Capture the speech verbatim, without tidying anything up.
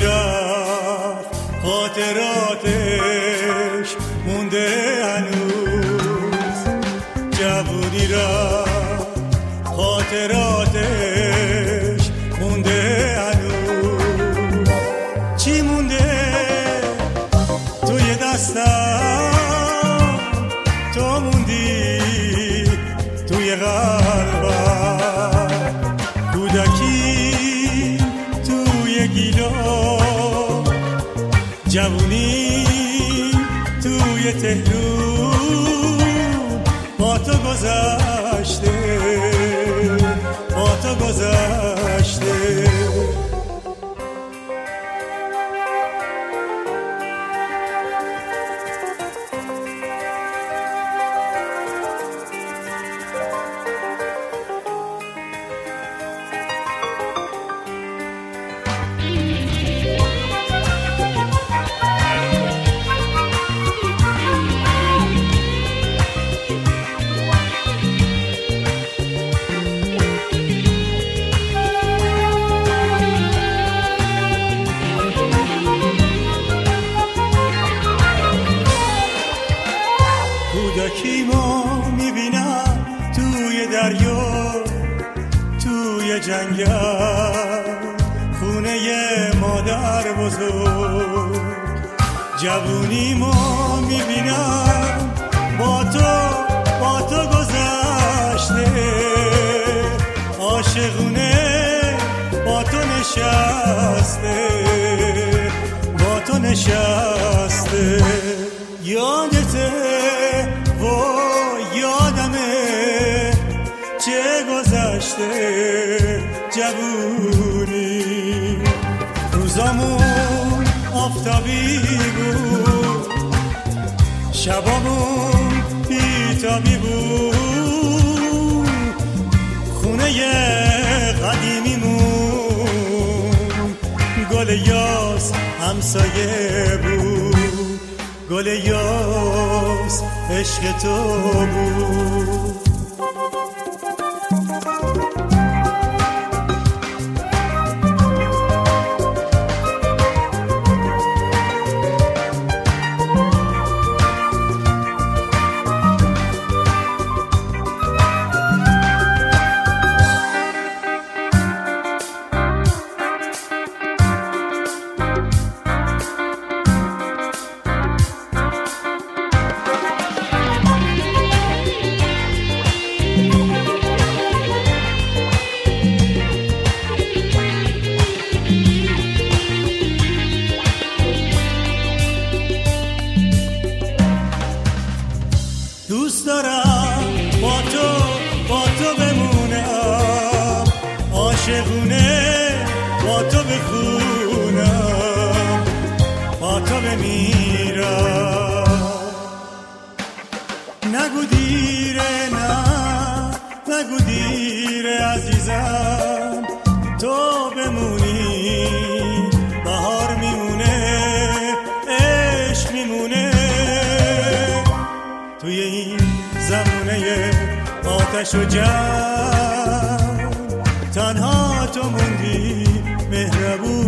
رفت خاطراتش مونده هنوز، جوونی رفت خاطراتش مونده هنوز. چی مونده توی دستم، تو موندی توی قلبم، کودکی توی گیلان، جوونی توی تهرون، با تو گذشته با تو گذشته. کودکیمو میبینم توی دریا، توی جنگل، خونه مادر بزرگ. جوونیمو میبینم با تو با تو گذشته، عاشقونه با تو نشسته با تو نشسته. یادته و یادمه چه گذشته جوونی، روزامون آفتابی بود، شبامون بیتابی بود، خونه قدیمیمون گل یاس همسایه بود، گل یاس عشق تو بود. دوست دارم با تو با تو بمونم، عاشقونه با تو بخونم، با تو بمیرم. نگو دیره، نه نگو دیره عزیزم، تو بمونی بهار میمونه، عشق میمونه. توی این زمونه آتش و جنگ تنها تو موندی مهربون.